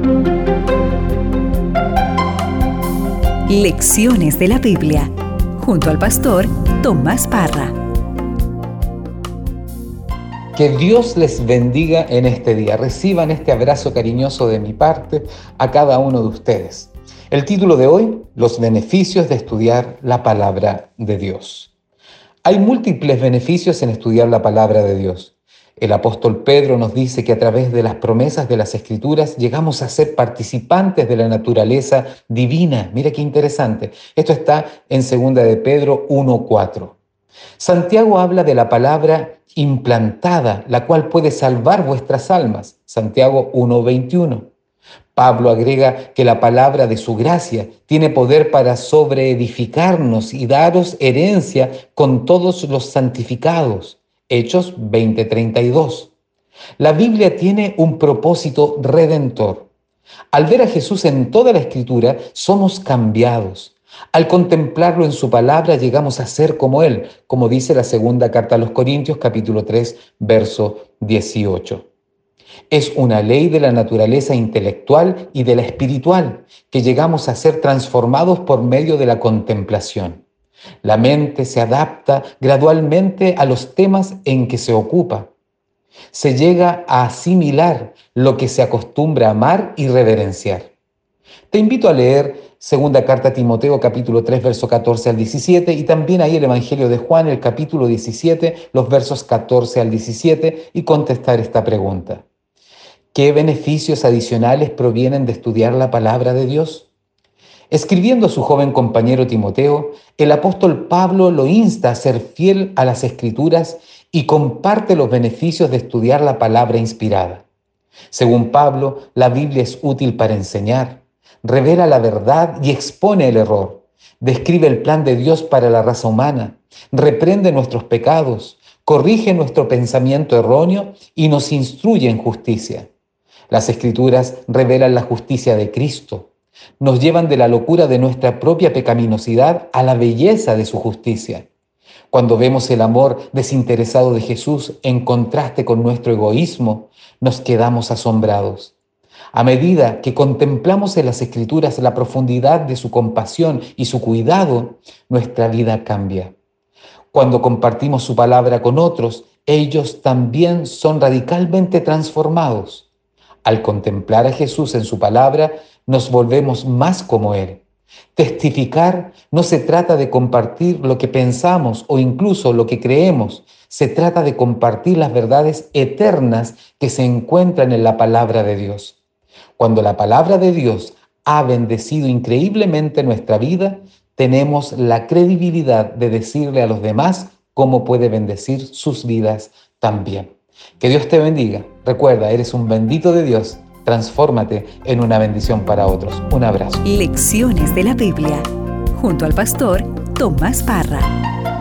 Lecciones de la Biblia, junto al pastor Tomás Parra. Que Dios les bendiga en este día. Reciban este abrazo cariñoso de mi parte a cada uno de ustedes. El título de hoy, los beneficios de estudiar la palabra de Dios. Hay múltiples beneficios en estudiar la palabra de Dios. El apóstol Pedro nos dice que a través de las promesas de las Escrituras llegamos a ser participantes de la naturaleza divina. Mira qué interesante. Esto está en 2 de Pedro 1:4. Santiago habla de la palabra implantada, la cual puede salvar vuestras almas. Santiago 1:21. Pablo agrega que la palabra de su gracia tiene poder para sobreedificarnos y daros herencia con todos los santificados. Hechos 20:32. La Biblia tiene un propósito redentor. Al ver a Jesús en toda la Escritura, somos cambiados. Al contemplarlo en su palabra, llegamos a ser como Él, como dice la segunda carta a los Corintios, capítulo 3, verso 18. Es una ley de la naturaleza intelectual y de la espiritual, que llegamos a ser transformados por medio de la contemplación. La mente se adapta gradualmente a los temas en que se ocupa. Se llega a asimilar lo que se acostumbra a amar y reverenciar. Te invito a leer segunda carta a Timoteo, capítulo 3, verso 14 al 17, y también ahí el Evangelio de Juan, el capítulo 17, los versos 14 al 17, y contestar esta pregunta. ¿Qué beneficios adicionales provienen de estudiar la palabra de Dios? Escribiendo a su joven compañero Timoteo, el apóstol Pablo lo insta a ser fiel a las Escrituras y comparte los beneficios de estudiar la palabra inspirada. Según Pablo, la Biblia es útil para enseñar, revela la verdad y expone el error, describe el plan de Dios para la raza humana, reprende nuestros pecados, corrige nuestro pensamiento erróneo y nos instruye en justicia. Las Escrituras revelan la justicia de Cristo, nos llevan de la locura de nuestra propia pecaminosidad a la belleza de su justicia. Cuando vemos el amor desinteresado de Jesús en contraste con nuestro egoísmo, nos quedamos asombrados. A medida que contemplamos en las Escrituras la profundidad de su compasión y su cuidado, nuestra vida cambia. Cuando compartimos su palabra con otros, ellos también son radicalmente transformados. Al contemplar a Jesús en su palabra, nos volvemos más como Él. Testificar no se trata de compartir lo que pensamos o incluso lo que creemos. Se trata de compartir las verdades eternas que se encuentran en la palabra de Dios. Cuando la palabra de Dios ha bendecido increíblemente nuestra vida, tenemos la credibilidad de decirle a los demás cómo puede bendecir sus vidas también. Que Dios te bendiga. Recuerda, eres un bendito de Dios. Transfórmate en una bendición para otros. Un abrazo. Lecciones de la Biblia, junto al pastor Tomás Parra.